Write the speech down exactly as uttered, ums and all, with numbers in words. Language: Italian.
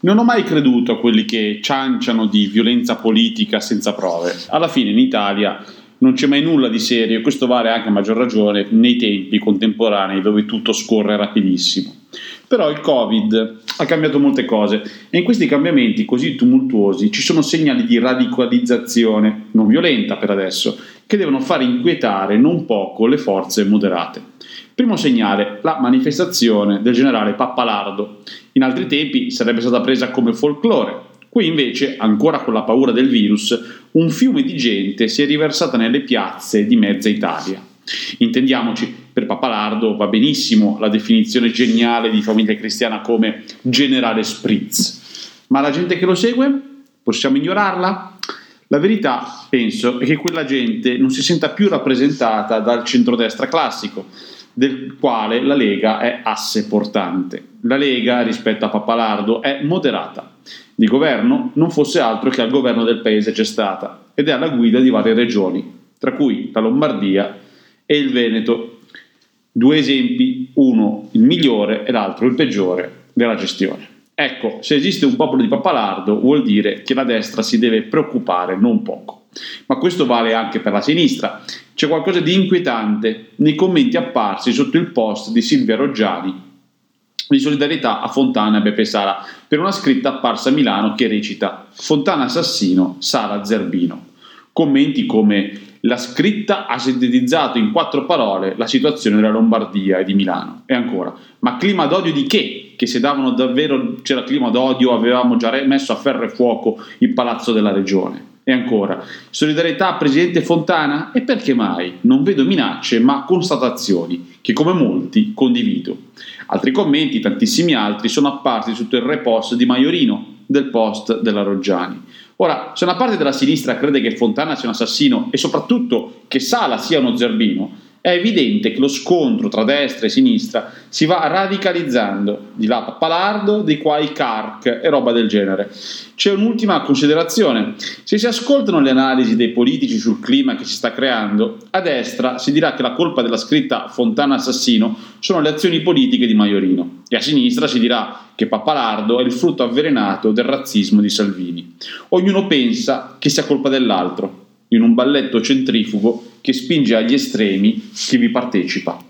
Non ho mai creduto a quelli che cianciano di violenza politica senza prove. Alla fine in Italia non c'è mai nulla di serio e questo vale anche a maggior ragione nei tempi contemporanei dove tutto scorre rapidissimo. Però il Covid ha cambiato molte cose e in questi cambiamenti così tumultuosi ci sono segnali di radicalizzazione, non violenta per adesso, che devono fare inquietare non poco le forze moderate. Primo segnale, la manifestazione del generale Pappalardo. In altri tempi sarebbe stata presa come folklore. Qui invece, ancora con la paura del virus, un fiume di gente si è riversata nelle piazze di mezza Italia. Intendiamoci, per Pappalardo va benissimo la definizione geniale di Famiglia Cristiana come generale spritz. Ma la gente che lo segue? Possiamo ignorarla? La verità, penso, è che quella gente non si senta più rappresentata dal centrodestra classico, del quale la Lega è asse portante. La Lega, rispetto a Pappalardo, è moderata. Di governo non fosse altro che al governo del paese c'è stata ed è alla guida di varie regioni, tra cui la Lombardia e il Veneto. Due esempi, uno il migliore e l'altro il peggiore della gestione. Ecco, se esiste un popolo di Pappalardo vuol dire che la destra si deve preoccupare non poco. Ma questo vale anche per la sinistra. C'è qualcosa di inquietante nei commenti apparsi sotto il post di Silvia Roggiani di solidarietà a Fontana e Beppe Sala per una scritta apparsa a Milano che recita Fontana assassino, Sala zerbino. Commenti come la scritta ha sintetizzato in quattro parole la situazione della Lombardia e di Milano. E ancora, ma clima d'odio di che? Che se davano davvero c'era clima d'odio avevamo già messo a ferro e fuoco il palazzo della regione. E ancora, solidarietà a Presidente Fontana? E perché mai? Non vedo minacce, ma constatazioni, che come molti condivido. Altri commenti, tantissimi altri, sono apparsi sotto il repost di Maiorino del post della Roggiani. Ora, se una parte della sinistra crede che Fontana sia un assassino e soprattutto che Sala sia uno zerbino, è evidente che lo scontro tra destra e sinistra si va radicalizzando, di là Pappalardo, di qua i Carc e roba del genere. C'è un'ultima considerazione: se si ascoltano le analisi dei politici sul clima che si sta creando, a destra si dirà che la colpa della scritta Fontana assassino sono le azioni politiche di Maiorino e a sinistra si dirà che Pappalardo è il frutto avvelenato del razzismo di Salvini. Ognuno pensa che sia colpa dell'altro, in un balletto centrifugo che spinge agli estremi chi vi partecipa.